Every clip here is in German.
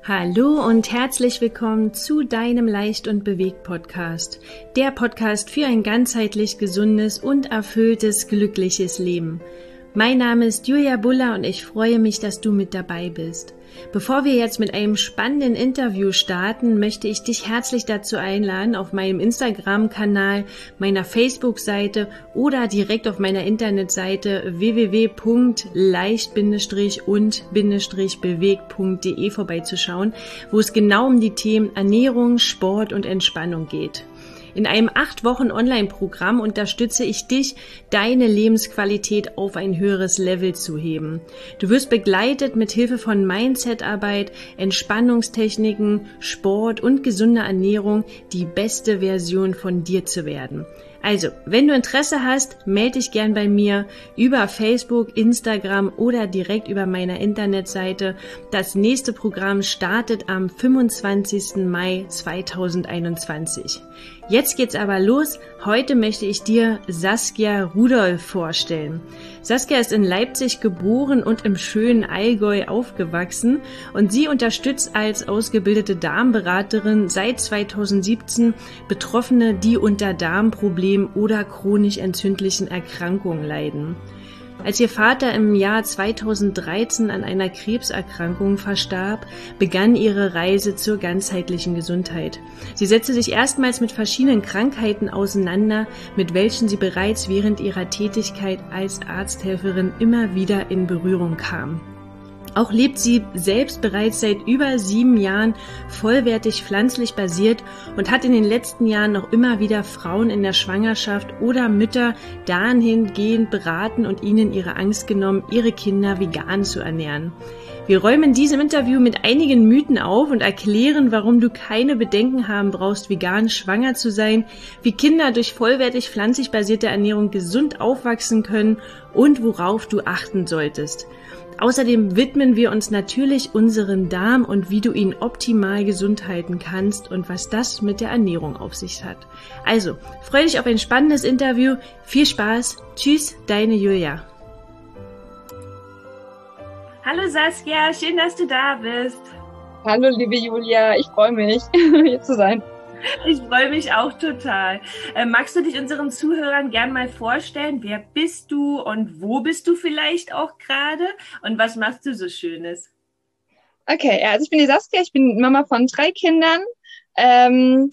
Hallo und herzlich willkommen zu deinem Leicht und bewegt Podcast. Der Podcast für ein ganzheitlich gesundes und erfülltes, glückliches Leben. Mein Name ist Julia Buller und ich freue mich, dass du mit dabei bist. Bevor wir jetzt mit einem spannenden Interview starten, möchte ich dich herzlich dazu einladen, auf meinem Instagram-Kanal, meiner Facebook-Seite oder direkt auf meiner Internetseite www.leicht-und-bewegt.de vorbeizuschauen, wo es genau um die Themen Ernährung, Sport und Entspannung geht. In einem 8-Wochen-Online-Programm unterstütze ich dich, deine Lebensqualität auf ein höheres Level zu heben. Du wirst begleitet mit Hilfe von Mindset-Arbeit, Entspannungstechniken, Sport und gesunder Ernährung, die beste Version von dir zu werden. Also, wenn du Interesse hast, melde dich gern bei mir über Facebook, Instagram oder direkt über meiner Internetseite. Das nächste Programm startet am 25. Mai 2021. Jetzt geht's aber los. Heute möchte ich dir Saskia Rudolph vorstellen. Saskia ist in Leipzig geboren und im schönen Allgäu aufgewachsen und sie unterstützt als ausgebildete Darmberaterin seit 2017 Betroffene, die unter Darmproblemen oder chronisch entzündlichen Erkrankungen leiden. Als ihr Vater im Jahr 2013 an einer Krebserkrankung verstarb, begann ihre Reise zur ganzheitlichen Gesundheit. Sie setzte sich erstmals mit verschiedenen Krankheiten auseinander, mit welchen sie bereits während ihrer Tätigkeit als Arzthelferin immer wieder in Berührung kam. Auch lebt sie selbst bereits seit über 7 Jahren vollwertig pflanzlich basiert und hat in den letzten Jahren noch immer wieder Frauen in der Schwangerschaft oder Mütter dahingehend beraten und ihnen ihre Angst genommen, ihre Kinder vegan zu ernähren. Wir räumen in diesem Interview mit einigen Mythen auf und erklären, warum du keine Bedenken haben brauchst, vegan schwanger zu sein, wie Kinder durch vollwertig pflanzlich basierte Ernährung gesund aufwachsen können und worauf du achten solltest. Außerdem widmen wir uns natürlich unserem Darm und wie du ihn optimal gesund halten kannst und was das mit der Ernährung auf sich hat. Also, freu dich auf ein spannendes Interview. Viel Spaß. Tschüss, deine Julia. Hallo Saskia, schön, dass du da bist. Hallo liebe Julia, ich freue mich, hier zu sein. Ich freue mich auch total. Magst du dich unseren Zuhörern gern mal vorstellen? Wer bist du und wo bist du vielleicht auch gerade? Und was machst du so Schönes? Okay, also ich bin die Saskia, ich bin Mama von 3 Kindern. Alle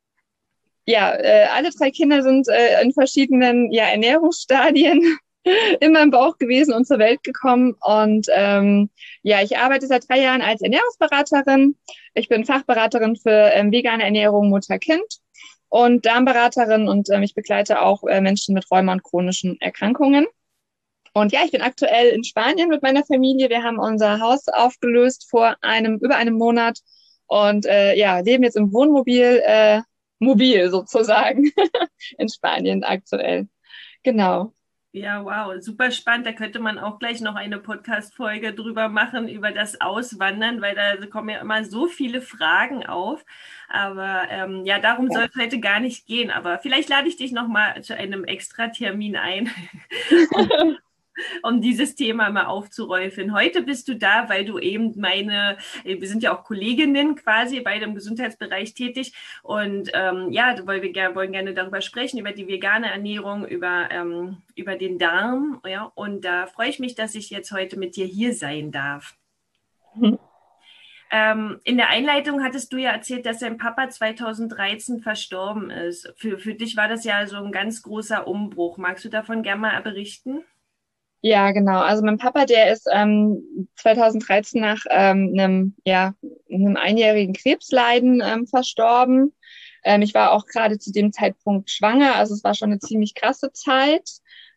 3 Kinder sind in verschiedenen Ernährungsstadien immer im Bauch gewesen und zur Welt gekommen. Und ich arbeite seit 3 Jahren als Ernährungsberaterin. Ich bin Fachberaterin für vegane Ernährung Mutter-Kind und Darmberaterin und ich begleite auch Menschen mit Rheuma und chronischen Erkrankungen. Und ja, ich bin aktuell in Spanien mit meiner Familie. Wir haben unser Haus aufgelöst vor über einem Monat und leben jetzt im Wohnmobil, mobil sozusagen, in Spanien aktuell. Genau. Ja, wow, super spannend. Da könnte man auch gleich noch eine Podcast-Folge drüber machen, über das Auswandern, weil da kommen ja immer so viele Fragen auf. Aber darum soll es heute gar nicht gehen. Aber vielleicht lade ich dich nochmal zu einem Extra-Termin ein, um dieses Thema mal aufzurollen. Heute bist du da, weil du eben wir sind ja auch Kolleginnen quasi bei dem Gesundheitsbereich tätig und weil wir wollen gerne darüber sprechen, über die vegane Ernährung, über den Darm, ja, und da freue ich mich, dass ich jetzt heute mit dir hier sein darf. Mhm. In der Einleitung hattest du ja erzählt, dass dein Papa 2013 verstorben ist. Für dich war das ja so ein ganz großer Umbruch. Magst du davon gerne mal berichten? Ja, genau. Also mein Papa, der ist 2013 nach einem einjährigen Krebsleiden verstorben. Ich war auch gerade zu dem Zeitpunkt schwanger, also es war schon eine ziemlich krasse Zeit.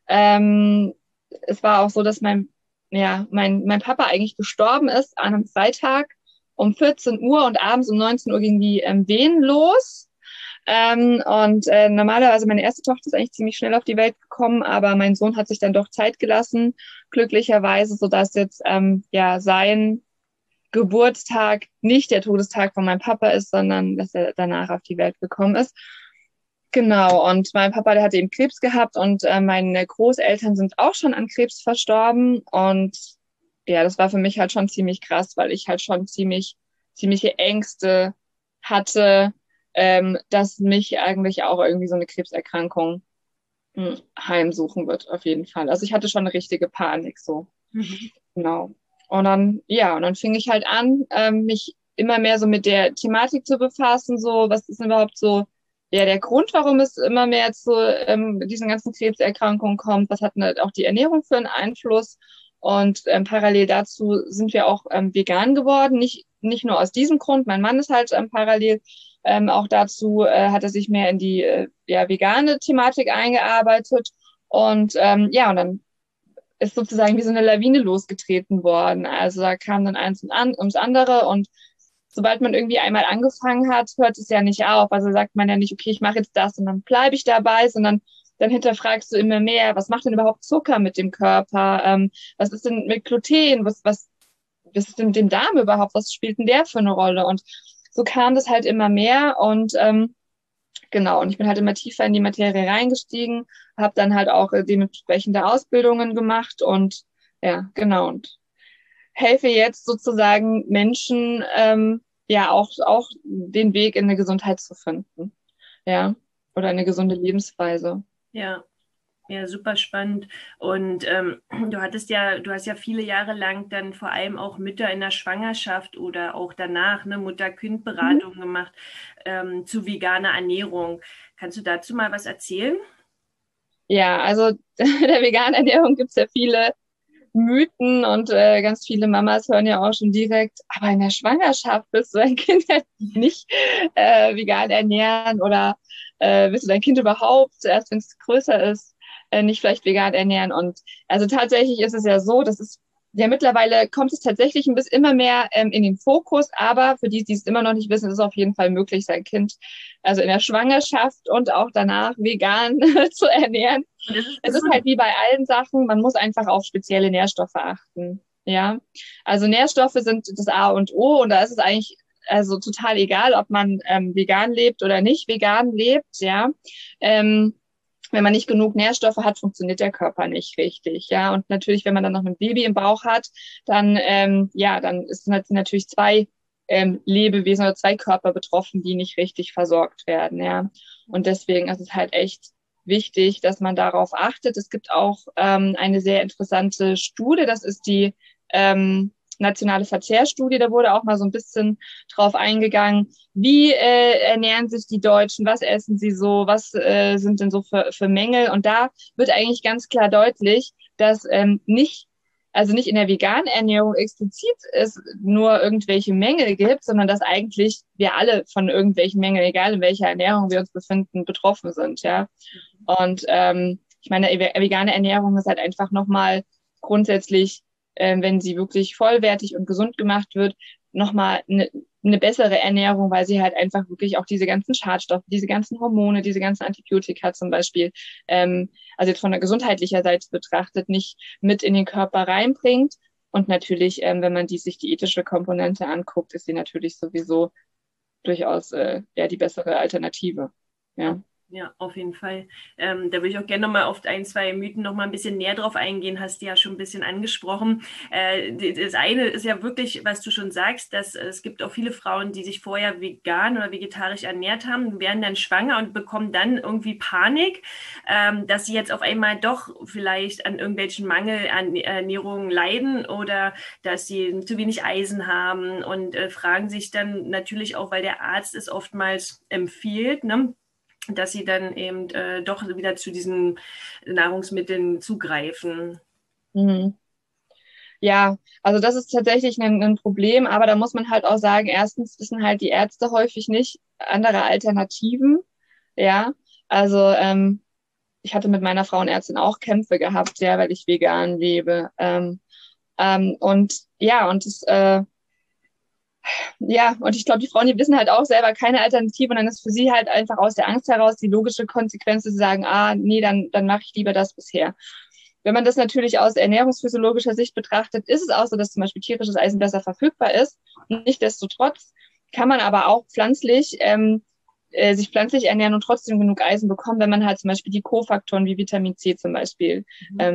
Es war auch so, dass mein Papa eigentlich gestorben ist an einem Freitag um 14 Uhr und abends um 19 Uhr ging die Wehen los. Normalerweise, meine erste Tochter ist eigentlich ziemlich schnell auf die Welt gekommen, aber mein Sohn hat sich dann doch Zeit gelassen, glücklicherweise, sodass jetzt sein Geburtstag nicht der Todestag von meinem Papa ist, sondern dass er danach auf die Welt gekommen ist. Genau, und mein Papa, der hatte eben Krebs gehabt und meine Großeltern sind auch schon an Krebs verstorben und ja, das war für mich halt schon ziemlich krass, weil ich halt schon ziemlich ziemliche Ängste hatte, dass mich eigentlich auch irgendwie so eine Krebserkrankung heimsuchen wird, auf jeden Fall. Also ich hatte schon eine richtige Panik so. Mhm. Genau. Und dann, ja, und dann fing ich halt an, mich immer mehr so mit der Thematik zu befassen, so, was ist denn überhaupt so, ja, der Grund, warum es immer mehr zu diesen ganzen Krebserkrankungen kommt, was hat denn halt auch die Ernährung für einen Einfluss? Und parallel dazu sind wir auch vegan geworden, nicht nur aus diesem Grund, mein Mann ist halt parallel auch dazu, hat er sich mehr in die ja, vegane Thematik eingearbeitet. Und ja, und dann ist sozusagen wie so eine Lawine losgetreten worden. Also da kam dann eins ums andere und sobald man irgendwie einmal angefangen hat, hört es ja nicht auf. Also sagt man ja nicht, okay, ich mache jetzt das und dann bleibe ich dabei, sondern dann hinterfragst du immer mehr, was macht denn überhaupt Zucker mit dem Körper? Was ist denn mit Gluten? Was ist denn mit dem Darm überhaupt? Was spielt denn der für eine Rolle? Und so kam das halt immer mehr und genau, und ich bin halt immer tiefer in die Materie reingestiegen, habe dann halt auch dementsprechende Ausbildungen gemacht und ja, genau, und helfe jetzt sozusagen Menschen ja auch den Weg in eine Gesundheit zu finden, ja, oder eine gesunde Lebensweise. Ja. Ja, super spannend. Und du hast ja viele Jahre lang dann vor allem auch Mütter in der Schwangerschaft oder auch danach, ne, Mhm. Mutter-Kind-Beratung gemacht, zu veganer Ernährung. Kannst du dazu mal was erzählen? Ja, also der veganen Ernährung gibt es ja viele Mythen und ganz viele Mamas hören ja auch schon direkt, aber in der Schwangerschaft willst du dein Kind ja nicht vegan ernähren oder willst du dein Kind überhaupt, erst wenn es größer ist, nicht vielleicht vegan ernähren. Und also tatsächlich ist es ja so, dass es ja mittlerweile kommt es tatsächlich ein bisschen immer mehr in den Fokus, aber für die, die es immer noch nicht wissen, ist es auf jeden Fall möglich, sein Kind also in der Schwangerschaft und auch danach vegan zu ernähren. Und Es ist ist so halt wie bei allen Sachen, man muss einfach auf spezielle Nährstoffe achten. Ja, also Nährstoffe sind das A und O und da ist es eigentlich also total egal, ob man vegan lebt oder nicht vegan lebt. Ja, ähm, wenn man nicht genug Nährstoffe hat, funktioniert der Körper nicht richtig. Ja, und natürlich, wenn man dann noch ein Baby im Bauch hat, dann ja, dann sind natürlich zwei Lebewesen oder zwei Körper betroffen, die nicht richtig versorgt werden. Ja, und deswegen ist es halt echt wichtig, dass man darauf achtet. Es gibt auch eine sehr interessante Studie, das ist die nationale Verzehrstudie, da wurde auch mal so ein bisschen drauf eingegangen, wie ernähren sich die Deutschen, was essen sie so, was sind denn so für Mängel. Und da wird eigentlich ganz klar deutlich, dass also nicht in der veganen Ernährung explizit es nur irgendwelche Mängel gibt, sondern dass eigentlich wir alle von irgendwelchen Mängeln, egal in welcher Ernährung wir uns befinden, betroffen sind, ja. Und ich meine, vegane Ernährung ist halt einfach nochmal grundsätzlich, wenn sie wirklich vollwertig und gesund gemacht wird, nochmal eine bessere Ernährung, weil sie halt einfach wirklich auch diese ganzen Schadstoffe, diese ganzen Hormone, diese ganzen Antibiotika zum Beispiel, also jetzt von der gesundheitlicher Seite betrachtet, nicht mit in den Körper reinbringt. Und natürlich, wenn man sich die ethische Komponente anguckt, ist sie natürlich sowieso durchaus ja die bessere Alternative. Ja. Ja, auf jeden Fall. Da würde ich auch gerne nochmal auf ein, zwei Mythen nochmal ein bisschen näher drauf eingehen, hast du ja schon ein bisschen angesprochen. Das eine ist ja wirklich, was du schon sagst, dass es gibt auch viele Frauen, die sich vorher vegan oder vegetarisch ernährt haben, werden dann schwanger und bekommen dann irgendwie Panik, dass sie jetzt auf einmal doch vielleicht an irgendwelchen Mangel an Ernährung leiden oder dass sie zu wenig Eisen haben und fragen sich dann natürlich auch, weil der Arzt es oftmals empfiehlt, ne? Dass sie dann eben doch wieder zu diesen Nahrungsmitteln zugreifen. Mhm. Ja, also das ist tatsächlich ein Problem, aber da muss man halt auch sagen, erstens wissen halt die Ärzte häufig nicht andere Alternativen. Ja, also ich hatte mit meiner Frauenärztin auch Kämpfe gehabt, ja, weil ich vegan lebe. Und ja, ja, und ich glaube, die Frauen, die wissen halt auch selber keine Alternative und dann ist für sie halt einfach aus der Angst heraus die logische Konsequenz zu sagen, ah, nee, dann mache ich lieber das bisher. Wenn man das natürlich aus ernährungsphysiologischer Sicht betrachtet, ist es auch so, dass zum Beispiel tierisches Eisen besser verfügbar ist. Nichtsdestotrotz kann man aber auch sich pflanzlich ernähren und trotzdem genug Eisen bekommen, wenn man halt zum Beispiel die Kofaktoren wie Vitamin C zum Beispiel Mhm.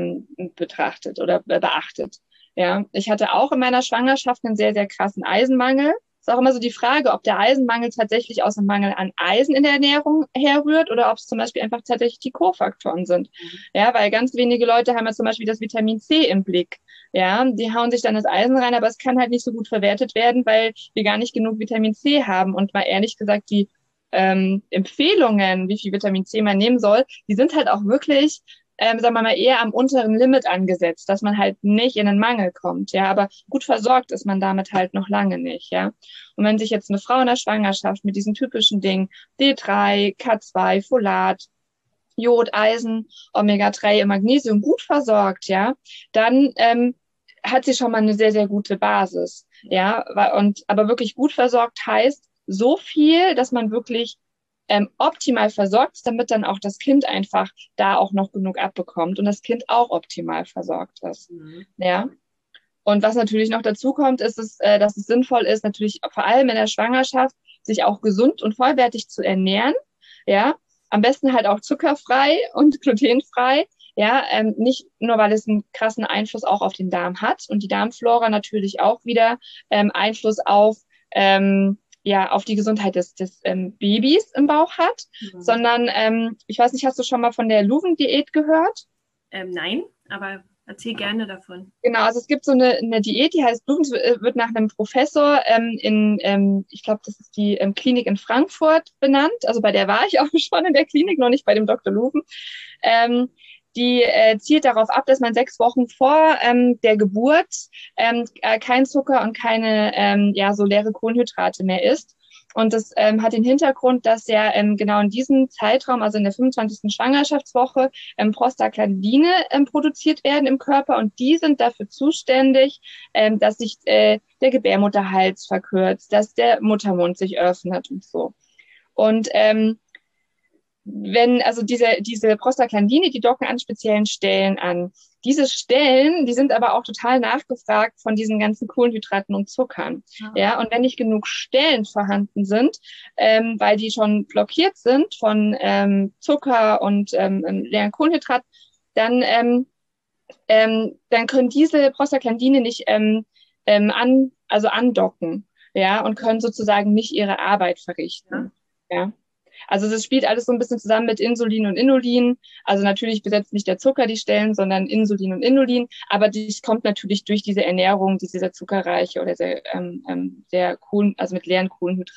betrachtet oder beachtet. Ja, ich hatte auch in meiner Schwangerschaft einen sehr, sehr krassen Eisenmangel. ist auch immer so die Frage, ob der Eisenmangel tatsächlich aus einem Mangel an Eisen in der Ernährung herrührt oder ob es zum Beispiel einfach tatsächlich die Kofaktoren sind. Ja, weil ganz wenige Leute haben ja zum Beispiel das Vitamin C im Blick. Ja, die hauen sich dann das Eisen rein, aber es kann halt nicht so gut verwertet werden, weil wir gar nicht genug Vitamin C haben. Und mal ehrlich gesagt, die Empfehlungen, wie viel Vitamin C man nehmen soll, die sind halt auch wirklich sagen wir mal, eher am unteren Limit angesetzt, dass man halt nicht in den Mangel kommt, ja, aber gut versorgt ist man damit halt noch lange nicht, ja. Und wenn sich jetzt eine Frau in der Schwangerschaft mit diesen typischen Dingen D3, K2, Folat, Jod, Eisen, Omega-3 und Magnesium gut versorgt, ja, dann hat sie schon mal eine sehr, sehr gute Basis, ja, und aber wirklich gut versorgt heißt so viel, dass man wirklich optimal versorgt ist, damit dann auch das Kind einfach da auch noch genug abbekommt und das Kind auch optimal versorgt ist. Ja. Und was natürlich noch dazu kommt, ist, dass es sinnvoll ist, natürlich vor allem in der Schwangerschaft, sich auch gesund und vollwertig zu ernähren. Ja. Am besten halt auch zuckerfrei und glutenfrei. Ja, nicht nur, weil es einen krassen Einfluss auch auf den Darm hat und die Darmflora natürlich auch wieder Einfluss auf ja, auf die Gesundheit des Babys im Bauch hat, sondern ich weiß nicht, hast du schon mal von der Luven-Diät gehört? Nein, aber erzähl gerne davon. Genau, also es gibt so eine Diät, die heißt Luven, wird nach einem Professor ich glaube, das ist die Klinik in Frankfurt benannt. Also bei der war ich auch schon in der Klinik, noch nicht bei dem Dr. Luven. Die zielt darauf ab, dass man 6 Wochen vor der Geburt kein Zucker und keine ja so leere Kohlenhydrate mehr isst. Und das hat den Hintergrund, dass ja genau in diesem Zeitraum, also in der 25. Schwangerschaftswoche, Prostaglandine produziert werden im Körper und die sind dafür zuständig, dass sich der Gebärmutterhals verkürzt, dass der Muttermund sich öffnet und so. Und wenn, also diese Prostaglandine, die docken an speziellen Stellen an. Diese Stellen, die sind aber auch total nachgefragt von diesen ganzen Kohlenhydraten und Zuckern. Ja, und wenn nicht genug Stellen vorhanden sind, weil die schon blockiert sind von Zucker und leeren Kohlenhydraten, dann können diese Prostaglandine nicht andocken, ja, und können sozusagen nicht ihre Arbeit verrichten. Ja. Also das spielt alles so ein bisschen zusammen mit Insulin und Inulin. Also natürlich besetzt nicht der Zucker die Stellen, sondern Insulin und Inulin. Aber dies kommt natürlich durch diese Ernährung, diese sehr zuckerreiche oder sehr also mit leeren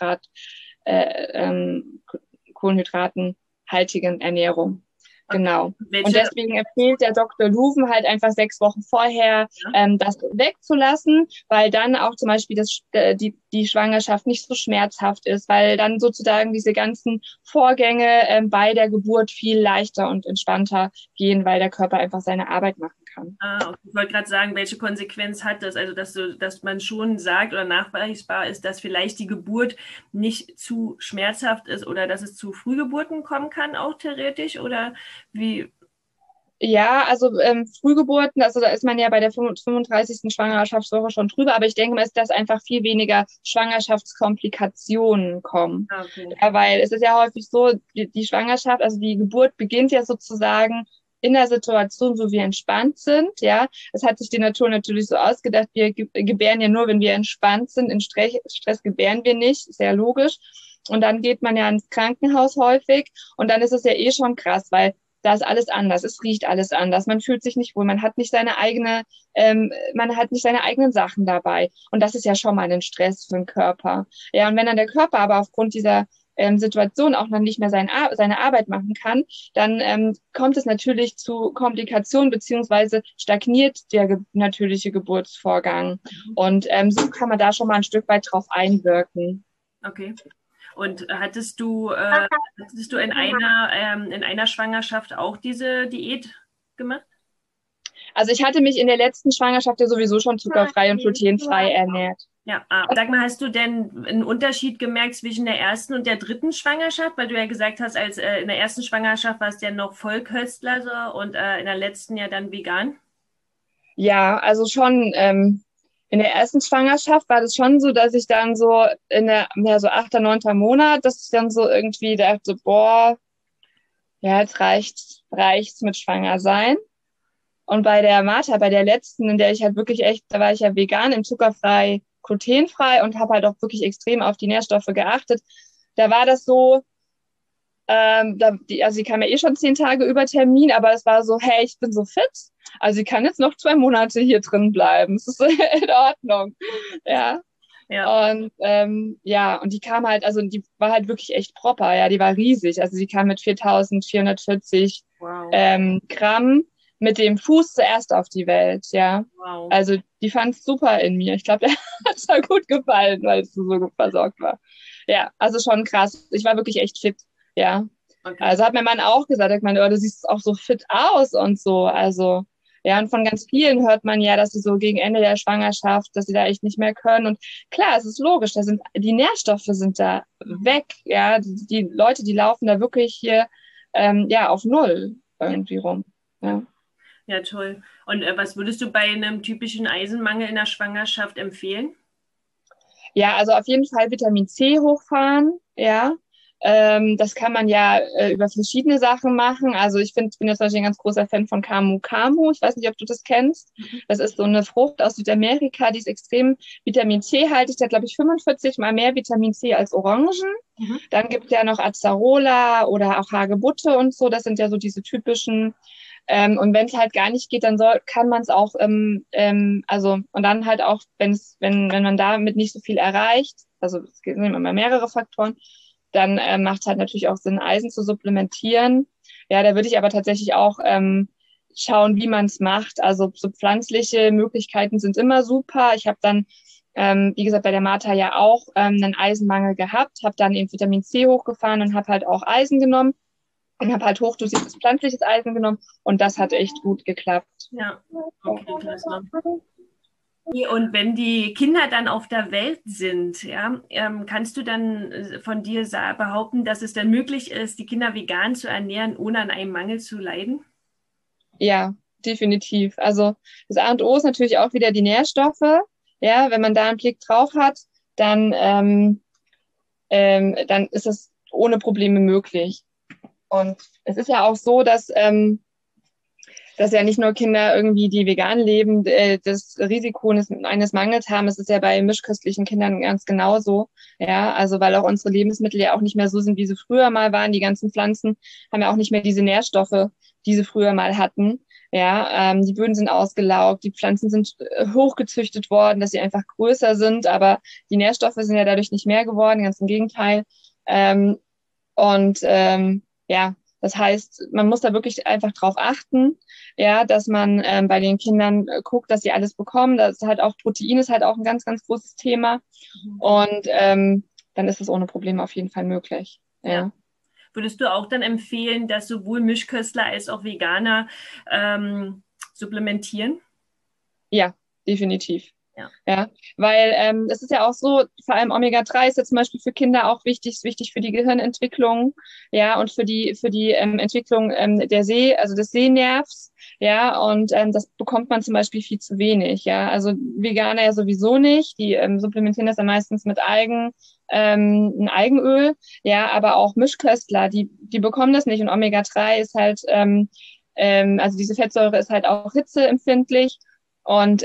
kohlenhydratenhaltigen Ernährung. Genau. Und deswegen empfiehlt der Dr. Luven halt einfach 6 Wochen vorher das wegzulassen, weil dann auch zum Beispiel die Schwangerschaft nicht so schmerzhaft ist, weil dann sozusagen diese ganzen Vorgänge bei der Geburt viel leichter und entspannter gehen, weil der Körper einfach seine Arbeit machen kann. Okay. Ich wollte gerade sagen, welche Konsequenz hat das? Also, dass man schon sagt oder nachweisbar ist, dass vielleicht die Geburt nicht zu schmerzhaft ist oder dass es zu Frühgeburten kommen kann, auch theoretisch? Oder wie? Ja, also Frühgeburten, also da ist man ja bei der 35. Schwangerschaftswoche schon drüber, aber ich denke mal, dass einfach viel weniger Schwangerschaftskomplikationen kommen. Okay. Ja, weil es ist ja häufig so, die Schwangerschaft, also die Geburt beginnt ja sozusagen in der Situation, wo wir entspannt sind, ja. Es hat sich die Natur natürlich so ausgedacht, wir gebären ja nur, wenn wir entspannt sind, in Stress gebären wir nicht, ist ja logisch. Und dann geht man ja ins Krankenhaus häufig und dann ist es ja eh schon krass, weil da ist alles anders, es riecht alles anders, man fühlt sich nicht wohl, man hat nicht seine eigenen Sachen dabei. Und das ist ja schon mal ein Stress für den Körper. Ja, und wenn dann der Körper aber aufgrund dieser Situation auch noch nicht mehr seine Arbeit machen kann, dann kommt es natürlich zu Komplikationen beziehungsweise stagniert der natürliche Geburtsvorgang. Und so kann man da schon mal ein Stück weit drauf einwirken. Okay. Und hattest du in einer Schwangerschaft auch diese Diät gemacht? Also ich hatte mich in der letzten Schwangerschaft ja sowieso schon zuckerfrei und glutenfrei ernährt. Ja, sag mal, hast du denn einen Unterschied gemerkt zwischen der ersten und der dritten Schwangerschaft? Weil du ja gesagt hast, in der ersten Schwangerschaft warst du ja noch Vollköstler so, und in der letzten ja dann vegan. Ja, also schon in der ersten Schwangerschaft war das schon so, dass ich dann so so 8., 9. Monat, dass ich dann so irgendwie dachte, boah, ja, jetzt reicht's mit Schwanger sein. Und bei der Martha, bei der letzten, in der ich halt wirklich da war ich ja vegan im zuckerfrei glutenfrei und habe halt auch wirklich extrem auf die Nährstoffe geachtet. Da war das so, also sie kam ja eh schon 10 Tage über Termin, aber es war so, hey, ich bin so fit. Also sie kann jetzt noch 2 Monate hier drin bleiben. Es ist in Ordnung. Ja. Ja. Und und die kam halt, also die war halt wirklich echt proper, ja, die war riesig. Also sie kam mit 4.440 Wow. Gramm mit dem Fuß zuerst auf die Welt, ja. Wow. Also die fand es super in mir. Ich glaube, der hat es gut gefallen, weil es so gut versorgt war. Ja, also schon krass. Ich war wirklich echt fit, ja. Okay. Also hat mein Mann auch gesagt, ich meine, oh, du siehst auch so fit aus und so. Also ja, und von ganz vielen hört man ja, dass sie so gegen Ende der Schwangerschaft, dass sie da echt nicht mehr können. Und klar, es ist logisch, da sind die Nährstoffe sind da weg. Ja, die Leute, die laufen da wirklich hier auf Null irgendwie rum. Ja. Ja, toll. Und was würdest du bei einem typischen Eisenmangel in der Schwangerschaft empfehlen? Ja, also auf jeden Fall Vitamin C hochfahren, ja. Das kann man ja über verschiedene Sachen machen. Also ich bin jetzt natürlich ein ganz großer Fan von Camu Camu. Ich weiß nicht, ob du das kennst. Das ist so eine Frucht aus Südamerika, die ist extrem Vitamin C haltig. Die hat, glaube ich, 45 mal mehr Vitamin C als Orangen. Dann gibt es ja noch Acerola oder auch Hagebutte und so. Das sind ja so diese typischen. Und wenn es halt gar nicht geht, dann kann man es auch, und dann halt auch, wenn man damit nicht so viel erreicht, also es gibt immer mehrere Faktoren, dann macht es halt natürlich auch Sinn, Eisen zu supplementieren. Ja, da würde ich aber tatsächlich auch schauen, wie man es macht. Also so pflanzliche Möglichkeiten sind immer super. Ich habe dann, wie gesagt, bei der Martha ja auch einen Eisenmangel gehabt, habe dann eben Vitamin C hochgefahren und habe halt auch Eisen genommen. Und habe halt hochdosiertes pflanzliches Eisen genommen und das hat echt gut geklappt. Ja, okay, klasse. Und wenn die Kinder dann auf der Welt sind, ja, kannst du dann von dir behaupten, dass es dann möglich ist, die Kinder vegan zu ernähren, ohne an einem Mangel zu leiden? Ja, definitiv. Also das A und O ist natürlich auch wieder die Nährstoffe. Ja, wenn man da einen Blick drauf hat, dann ist es ohne Probleme möglich. Und es ist ja auch so, dass ja nicht nur Kinder irgendwie, die vegan leben, das Risiko eines Mangels haben. Es ist ja bei mischköstlichen Kindern ganz genauso. Ja, also weil auch unsere Lebensmittel ja auch nicht mehr so sind, wie sie früher mal waren. Die ganzen Pflanzen haben ja auch nicht mehr diese Nährstoffe, die sie früher mal hatten. Ja, die Böden sind ausgelaugt, die Pflanzen sind hochgezüchtet worden, dass sie einfach größer sind, aber die Nährstoffe sind ja dadurch nicht mehr geworden, ganz im Gegenteil. Ähm, ja, das heißt, man muss da wirklich einfach drauf achten, ja, dass man bei den Kindern guckt, dass sie alles bekommen. Das ist halt auch Protein ist halt auch ein ganz, ganz großes Thema. Und dann ist es ohne Probleme auf jeden Fall möglich. Ja. Würdest du auch dann empfehlen, dass sowohl Mischköstler als auch Veganer supplementieren? Ja, definitiv. Ja. Ja, weil es ist ja auch so, vor allem Omega-3 ist ja zum Beispiel für Kinder auch wichtig, ist wichtig für die Gehirnentwicklung, ja, und für die Entwicklung also des Sehnervs, ja, und das bekommt man zum Beispiel viel zu wenig, ja, also Veganer ja sowieso nicht, die supplementieren das ja meistens mit ein Algenöl, ja, aber auch Mischköstler, die bekommen das nicht und Omega-3 ist halt, also diese Fettsäure ist halt auch hitzeempfindlich und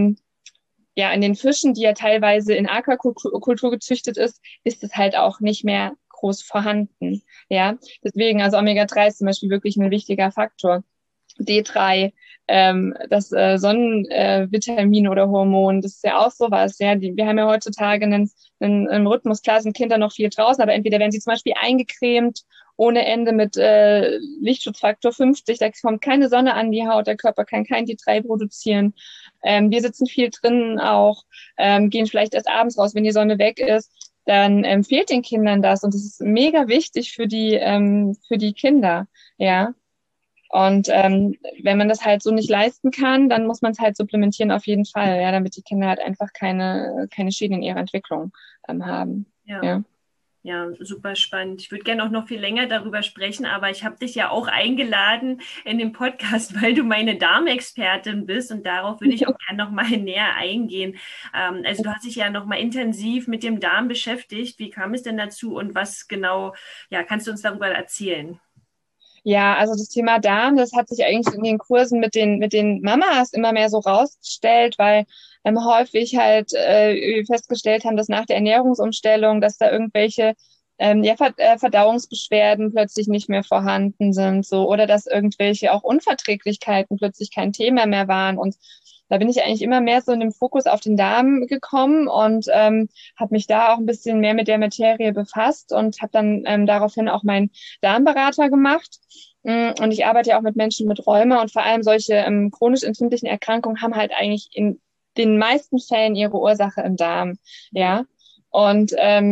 ja, in den Fischen, die ja teilweise in Aquakultur gezüchtet ist es halt auch nicht mehr groß vorhanden. Ja, deswegen, also Omega-3 ist zum Beispiel wirklich ein wichtiger Faktor. D3, das Sonnenvitamin oder Hormon, das ist ja auch sowas. Ja, wir haben ja heutzutage einen Rhythmus. Klar sind Kinder noch viel draußen, aber entweder werden sie zum Beispiel eingecremt ohne Ende mit Lichtschutzfaktor 50, da kommt keine Sonne an die Haut, der Körper kann kein D3 produzieren. Wir sitzen viel drinnen auch, gehen vielleicht erst abends raus, wenn die Sonne weg ist. Dann fehlt den Kindern das und das ist mega wichtig für die Kinder, ja. Und wenn man das halt so nicht leisten kann, dann muss man es halt supplementieren auf jeden Fall, ja, damit die Kinder halt einfach keine Schäden in ihrer Entwicklung haben. Ja. Ja, super spannend. Ich würde gerne auch noch viel länger darüber sprechen, aber ich habe dich ja auch eingeladen in den Podcast, weil du meine Darmexpertin bist und darauf würde ich auch gerne noch mal näher eingehen. Also du hast dich ja noch mal intensiv mit dem Darm beschäftigt. Wie kam es denn dazu und was genau, ja, kannst du uns darüber erzählen? Ja, also das Thema Darm, das hat sich eigentlich in den Kursen mit den Mamas immer mehr so rausgestellt, weil häufig halt festgestellt haben, dass nach der Ernährungsumstellung, dass da irgendwelche Verdauungsbeschwerden plötzlich nicht mehr vorhanden sind, so, oder dass irgendwelche auch Unverträglichkeiten plötzlich kein Thema mehr waren. Und da bin ich eigentlich immer mehr so in dem Fokus auf den Darm gekommen und habe mich da auch ein bisschen mehr mit der Materie befasst und habe dann daraufhin auch meinen Darmberater gemacht. Und ich arbeite ja auch mit Menschen mit Rheuma und vor allem solche chronisch entzündlichen Erkrankungen haben halt eigentlich in den meisten Fällen ihre Ursache im Darm. Ja. Und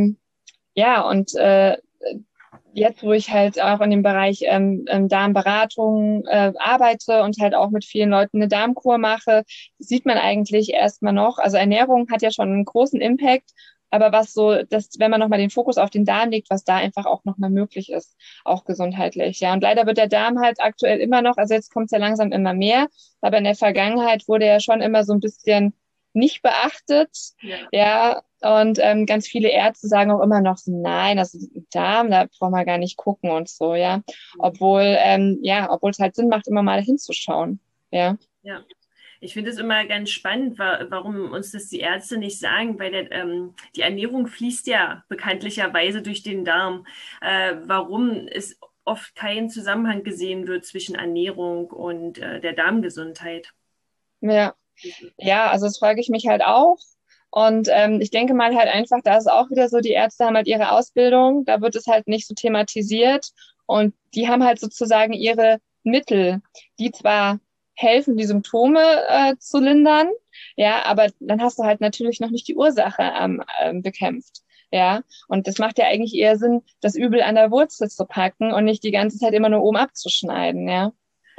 jetzt, wo ich halt auch in dem Bereich Darmberatung arbeite und halt auch mit vielen Leuten eine Darmkur mache, sieht man eigentlich erstmal noch, also Ernährung hat ja schon einen großen Impact, aber was so, dass, wenn man nochmal den Fokus auf den Darm legt, was da einfach auch nochmal möglich ist, auch gesundheitlich. Ja, und leider wird der Darm halt aktuell immer noch, also jetzt kommt es ja langsam immer mehr, aber in der Vergangenheit wurde er schon immer so ein bisschen nicht beachtet. Ja, und ganz viele Ärzte sagen auch immer noch so, nein, das ist ein Darm, da brauchen wir gar nicht gucken und so, ja. Obwohl es halt Sinn macht, immer mal hinzuschauen. Ja. Ja. Ich finde es immer ganz spannend, warum uns das die Ärzte nicht sagen, weil die Ernährung fließt ja bekanntlicherweise durch den Darm. Warum es oft kein Zusammenhang gesehen wird zwischen Ernährung und der Darmgesundheit. Ja. Ja, also das frage ich mich halt auch. Und ich denke mal halt einfach, da ist auch wieder so, die Ärzte haben halt ihre Ausbildung, da wird es halt nicht so thematisiert und die haben halt sozusagen ihre Mittel, die zwar helfen, die Symptome zu lindern, ja, aber dann hast du halt natürlich noch nicht die Ursache bekämpft. Ja, und das macht ja eigentlich eher Sinn, das Übel an der Wurzel zu packen und nicht die ganze Zeit immer nur oben abzuschneiden, ja.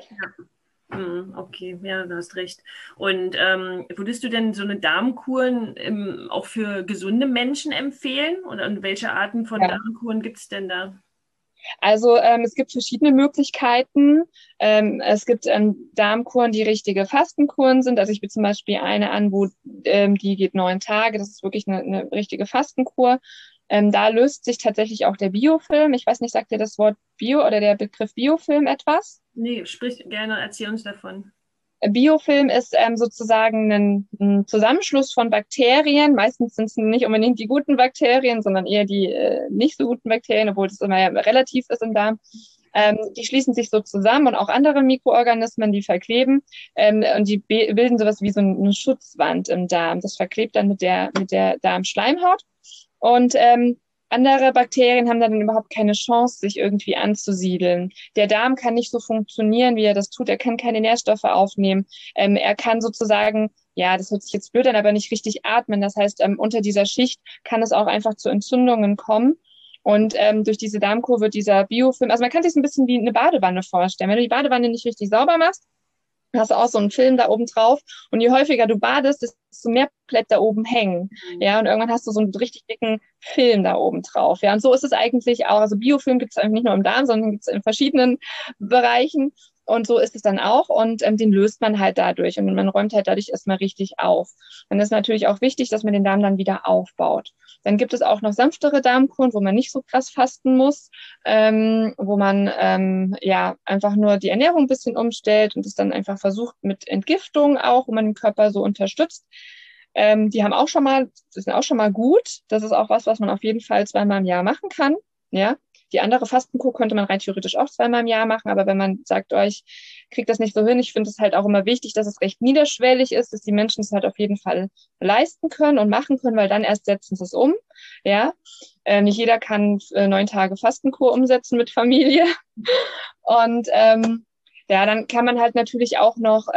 Okay, ja, du hast recht. Und würdest du denn so eine Darmkuren auch für gesunde Menschen empfehlen? Und welche Arten von Ja. Darmkuren gibt es denn da? Also es gibt verschiedene Möglichkeiten. Es gibt Darmkuren, die richtige Fastenkuren sind. Also ich biete zum Beispiel eine an, wo die geht 9 Tage. Das ist wirklich eine richtige Fastenkur. Da löst sich tatsächlich auch der Biofilm. Ich weiß nicht, sagt dir das Wort Bio oder der Begriff Biofilm etwas? Nee, sprich gerne, erzähl uns davon. Biofilm ist sozusagen ein Zusammenschluss von Bakterien. Meistens sind es nicht unbedingt die guten Bakterien, sondern eher die nicht so guten Bakterien, obwohl es immer ja relativ ist im Darm. Die schließen sich so zusammen und auch andere Mikroorganismen, die verkleben und die bilden sowas wie so eine Schutzwand im Darm. Das verklebt dann mit der Darmschleimhaut. Und andere Bakterien haben dann überhaupt keine Chance, sich irgendwie anzusiedeln. Der Darm kann nicht so funktionieren, wie er das tut. Er kann keine Nährstoffe aufnehmen. Er kann sozusagen, ja, das hört sich jetzt blöd an, aber nicht richtig atmen. Das heißt, unter dieser Schicht kann es auch einfach zu Entzündungen kommen. Und durch diese Darmkur wird dieser Biofilm, also man kann sich ein bisschen wie eine Badewanne vorstellen. Wenn du die Badewanne nicht richtig sauber machst, hast du auch so einen Film da oben drauf. Und je häufiger du badest, desto mehr bleibt da oben hängen. Ja, und irgendwann hast du so einen richtig dicken Film da oben drauf. Ja, und so ist es eigentlich auch. Also Biofilm gibt es eigentlich nicht nur im Darm, sondern gibt es in verschiedenen Bereichen. Und so ist es dann auch. Und den löst man halt dadurch. Und man räumt halt dadurch erstmal richtig auf. Dann ist natürlich auch wichtig, dass man den Darm dann wieder aufbaut. Dann gibt es auch noch sanftere Darmkuren, wo man nicht so krass fasten muss, wo man einfach nur die Ernährung ein bisschen umstellt und es dann einfach versucht mit Entgiftung auch, wo man den Körper so unterstützt. Die haben auch schon mal, das sind auch schon mal gut. Das ist auch was man auf jeden Fall 2-mal im Jahr machen kann. Ja, die andere Fastenkur könnte man rein theoretisch auch 2-mal im Jahr machen, aber wenn man sagt, ich kriege das nicht so hin, ich finde es halt auch immer wichtig, dass es recht niederschwellig ist, dass die Menschen es halt auf jeden Fall leisten können und machen können, weil dann erst setzen sie es um. Ja, nicht jeder kann 9 Tage Fastenkur umsetzen mit Familie. Und dann kann man halt natürlich auch noch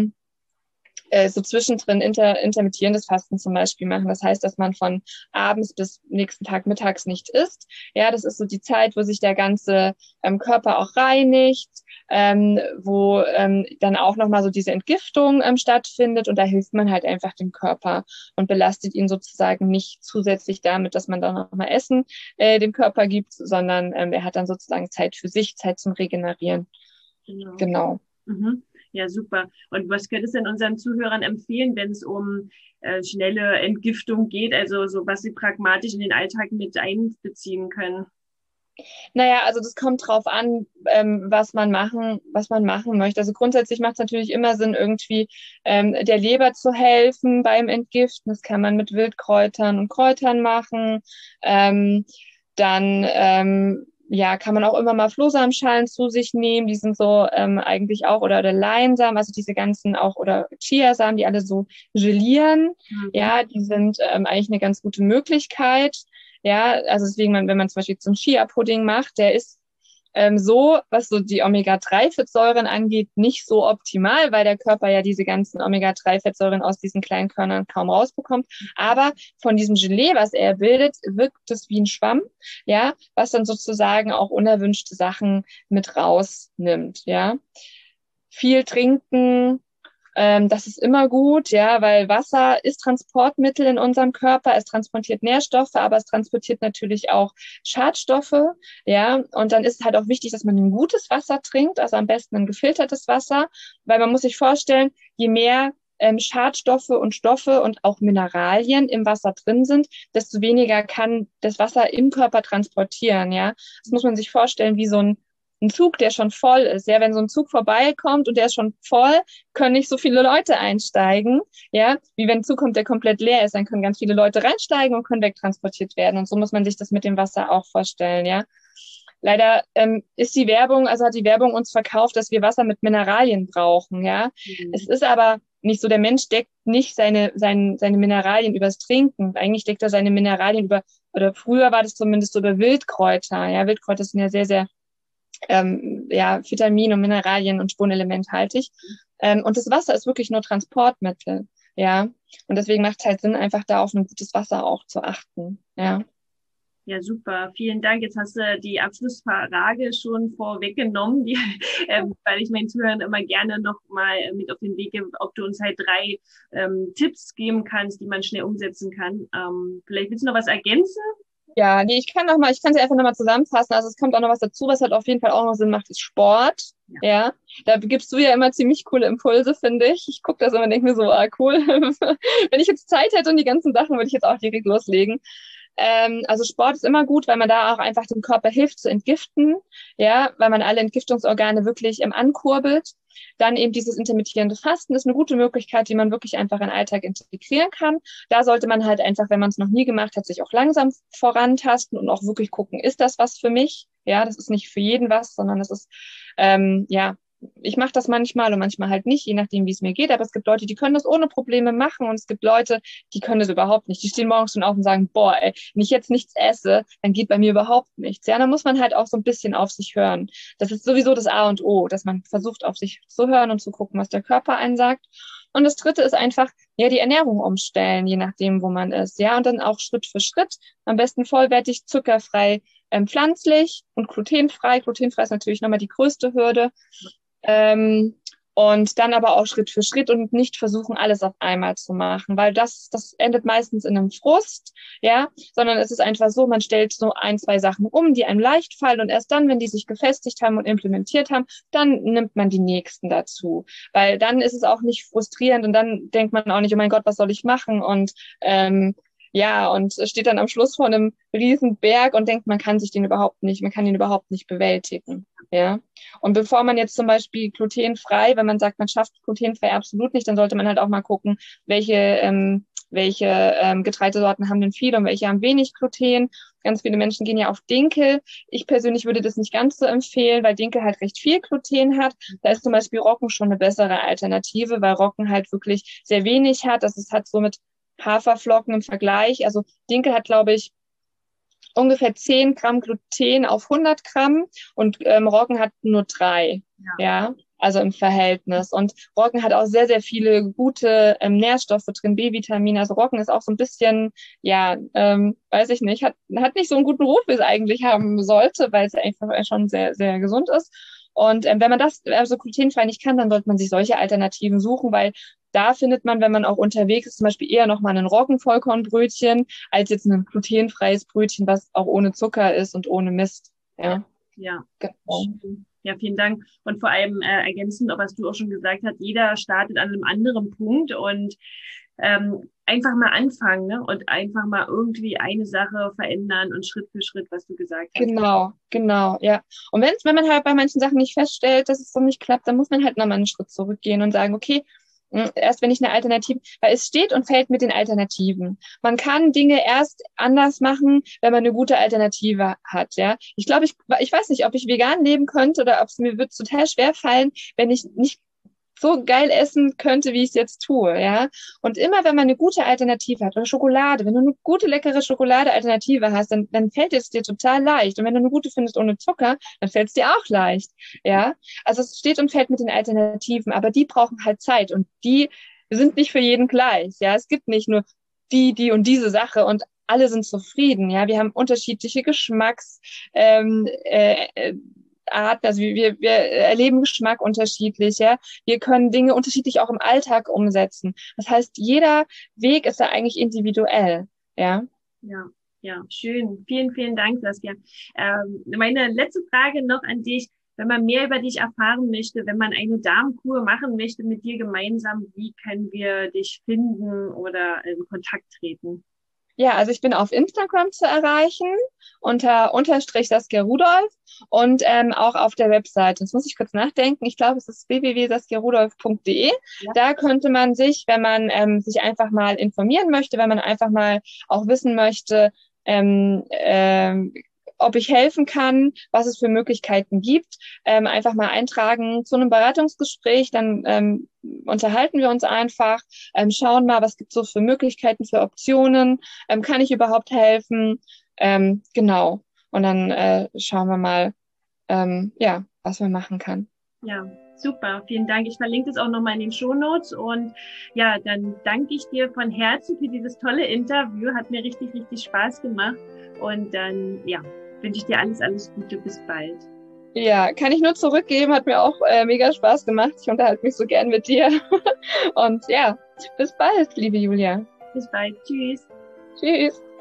so zwischendrin intermittierendes Fasten zum Beispiel machen. Das heißt, dass man von abends bis nächsten Tag mittags nicht isst. Ja, das ist so die Zeit, wo sich der ganze Körper auch reinigt, wo dann auch nochmal so diese Entgiftung stattfindet und da hilft man halt einfach dem Körper und belastet ihn sozusagen nicht zusätzlich damit, dass man dann nochmal Essen dem Körper gibt, sondern er hat dann sozusagen Zeit für sich, Zeit zum Regenerieren. Genau. Mhm. Ja, super. Und was könntest du denn unseren Zuhörern empfehlen, wenn es um schnelle Entgiftung geht, also so was sie pragmatisch in den Alltag mit einbeziehen können? Naja, also das kommt drauf an, was man machen möchte. Also grundsätzlich macht es natürlich immer Sinn, irgendwie der Leber zu helfen beim Entgiften. Das kann man mit Wildkräutern und Kräutern machen. Ähm, dann ja, kann man auch immer mal Flohsamenschalen zu sich nehmen. Die sind so eigentlich auch, oder Leinsamen, also diese ganzen auch, oder Chiasamen, die alle so gelieren. Mhm. Ja, die sind eigentlich eine ganz gute Möglichkeit. Ja, also deswegen, wenn man zum Beispiel so einen Chia-Pudding macht, der ist so, was so die Omega-3-Fettsäuren angeht, nicht so optimal, weil der Körper ja diese ganzen Omega-3-Fettsäuren aus diesen kleinen Körnern kaum rausbekommt. Aber von diesem Gelee, was er bildet, wirkt es wie ein Schwamm, ja, was dann sozusagen auch unerwünschte Sachen mit rausnimmt, ja. Viel trinken, das ist immer gut, ja, weil Wasser ist Transportmittel in unserem Körper. Es transportiert Nährstoffe, aber es transportiert natürlich auch Schadstoffe, ja. Und dann ist es halt auch wichtig, dass man ein gutes Wasser trinkt, also am besten ein gefiltertes Wasser, weil man muss sich vorstellen, je mehr Schadstoffe und Stoffe und auch Mineralien im Wasser drin sind, desto weniger kann das Wasser im Körper transportieren, ja. Das muss man sich vorstellen, wie so ein Zug, der schon voll ist. Ja, wenn so ein Zug vorbeikommt und der ist schon voll, können nicht so viele Leute einsteigen, ja, wie wenn ein Zug kommt, der komplett leer ist, dann können ganz viele Leute reinsteigen und können wegtransportiert werden. Und so muss man sich das mit dem Wasser auch vorstellen, ja. Leider ist die Werbung, also hat die Werbung uns verkauft, dass wir Wasser mit Mineralien brauchen, ja. Es Mhm. ist aber nicht so, der Mensch deckt nicht seine Mineralien übers Trinken. Eigentlich deckt er seine Mineralien über, oder früher war das zumindest so über Wildkräuter. Ja, Wildkräuter sind ja sehr, sehr ja, Vitamin- und Mineralien- und spurenelementhaltig. Und das Wasser ist wirklich nur Transportmittel. Ja, und deswegen macht es halt Sinn, einfach da auf ein gutes Wasser auch zu achten. Ja. Ja, super. Vielen Dank. Jetzt hast du die Abschlussfrage schon vorweggenommen, weil ich meinen Zuhörern immer gerne noch mal mit auf den Weg gebe, ob du uns halt 3 Tipps geben kannst, die man schnell umsetzen kann. Vielleicht willst du noch was ergänzen? Ja, nee, ich kann sie einfach nochmal zusammenfassen. Also es kommt auch noch was dazu, was halt auf jeden Fall auch noch Sinn macht, ist Sport. Ja. Ja, da gibst du ja immer ziemlich coole Impulse, finde ich. Ich gucke das immer und denke mir so, ah, cool. Wenn ich jetzt Zeit hätte und die ganzen Sachen, würde ich jetzt auch direkt loslegen. Also Sport ist immer gut, weil man da auch einfach dem Körper hilft zu entgiften, ja, weil man alle Entgiftungsorgane wirklich ankurbelt. Dann eben dieses intermittierende Fasten ist eine gute Möglichkeit, die man wirklich einfach in den Alltag integrieren kann. Da sollte man halt einfach, wenn man es noch nie gemacht hat, sich auch langsam vorantasten und auch wirklich gucken, ist das was für mich? Ja, das ist nicht für jeden was, sondern das ist, ja, ich mache das manchmal und manchmal halt nicht, je nachdem, wie es mir geht. Aber es gibt Leute, die können das ohne Probleme machen und es gibt Leute, die können das überhaupt nicht. Die stehen morgens schon auf und sagen, boah, ey, wenn ich jetzt nichts esse, dann geht bei mir überhaupt nichts. Ja, dann muss man halt auch so ein bisschen auf sich hören. Das ist sowieso das A und O, dass man versucht, auf sich zu hören und zu gucken, was der Körper einen sagt. Und das Dritte ist einfach, ja, die Ernährung umstellen, je nachdem, wo man ist. Ja, und dann auch Schritt für Schritt, am besten vollwertig, zuckerfrei, pflanzlich und glutenfrei. Glutenfrei ist natürlich nochmal die größte Hürde. Ähm, und dann aber auch Schritt für Schritt und nicht versuchen, alles auf einmal zu machen, weil das endet meistens in einem Frust, ja, sondern es ist einfach so, man stellt so 1, 2 Sachen um, die einem leicht fallen und erst dann, wenn die sich gefestigt haben und implementiert haben, dann nimmt man die nächsten dazu, weil dann ist es auch nicht frustrierend und dann denkt man auch nicht, oh mein Gott, was soll ich machen und ja, und steht dann am Schluss vor einem riesen Berg und denkt, man kann ihn überhaupt nicht bewältigen, ja. Und bevor man jetzt zum Beispiel glutenfrei, wenn man sagt, man schafft glutenfrei absolut nicht, dann sollte man halt auch mal gucken, welche Getreidesorten haben denn viel und welche haben wenig Gluten. Ganz viele Menschen gehen ja auf Dinkel. Ich persönlich würde das nicht ganz so empfehlen, weil Dinkel halt recht viel Gluten hat. Da ist zum Beispiel Roggen schon eine bessere Alternative, weil Roggen halt wirklich sehr wenig hat. Das ist halt so mit Haferflocken im Vergleich. Also Dinkel hat, glaube ich, ungefähr 10 Gramm Gluten auf 100 Gramm und Roggen hat nur 3, Ja. ja, also im Verhältnis. Und Roggen hat auch sehr, sehr viele gute Nährstoffe drin, B-Vitamine. Also Roggen ist auch so ein bisschen, ja, weiß ich nicht, hat nicht so einen guten Ruf, wie es eigentlich haben sollte, weil es einfach schon sehr, sehr gesund ist. Und wenn man das also glutenfrei nicht kann, dann sollte man sich solche Alternativen suchen, weil da findet man, wenn man auch unterwegs ist, zum Beispiel eher nochmal ein Roggenvollkornbrötchen als jetzt ein glutenfreies Brötchen, was auch ohne Zucker ist und ohne Mist. Ja, Ja, ja. genau. Schön. Ja, vielen Dank. Und vor allem ergänzend, was du auch schon gesagt hast, jeder startet an einem anderen Punkt und einfach mal anfangen, ne? Und einfach mal irgendwie eine Sache verändern und Schritt für Schritt, was du gesagt hast. Genau, ja. Und wenn man halt bei manchen Sachen nicht feststellt, dass es so nicht klappt, dann muss man halt nochmal einen Schritt zurückgehen und sagen, okay, erst wenn ich eine Alternative, weil es steht und fällt mit den Alternativen. Man kann Dinge erst anders machen, wenn man eine gute Alternative hat, ja. Ich glaube, ich weiß nicht, ob ich vegan leben könnte oder ob es mir wird total schwer fallen, wenn ich nicht so geil essen könnte, wie ich es jetzt tue, ja. Und immer, wenn man eine gute Alternative hat, oder Schokolade, wenn du eine gute, leckere Schokolade-Alternative hast, dann fällt es dir total leicht. Und wenn du eine gute findest ohne Zucker, dann fällt es dir auch leicht, ja. Also es steht und fällt mit den Alternativen, aber die brauchen halt Zeit und die sind nicht für jeden gleich, ja. Es gibt nicht nur die und diese Sache und alle sind zufrieden, ja. Wir haben unterschiedliche Geschmacks, Arten, also wir erleben Geschmack unterschiedlich, ja. Wir können Dinge unterschiedlich auch im Alltag umsetzen. Das heißt, jeder Weg ist da eigentlich individuell, ja. Ja, ja, schön. Vielen, vielen Dank, Saskia. Meine letzte Frage noch an dich. Wenn man mehr über dich erfahren möchte, wenn man eine Darmkur machen möchte mit dir gemeinsam, wie können wir dich finden oder in Kontakt treten? Ja, also ich bin auf Instagram zu erreichen unter _ Saskia Rudolph und auch auf der Webseite. Jetzt muss ich kurz nachdenken. Ich glaube, es ist www.saskiarudolph.de. Ja. Da könnte man sich, wenn man sich einfach mal informieren möchte, wenn man einfach mal auch wissen möchte, ob ich helfen kann, was es für Möglichkeiten gibt, einfach mal eintragen zu einem Beratungsgespräch, dann unterhalten wir uns einfach, schauen mal, was gibt es so für Möglichkeiten, für Optionen, kann ich überhaupt helfen, genau. Und dann schauen wir mal, ja, was man machen kann. Ja, super. Vielen Dank. Ich verlinke das auch nochmal in den Shownotes und ja, dann danke ich dir von Herzen für dieses tolle Interview. Hat mir richtig, richtig Spaß gemacht und dann, ja, wünsche ich dir alles, alles Gute. Bis bald. Ja, kann ich nur zurückgeben. Hat mir auch mega Spaß gemacht. Ich unterhalte mich so gern mit dir. Und ja, bis bald, liebe Julia. Bis bald. Tschüss. Tschüss.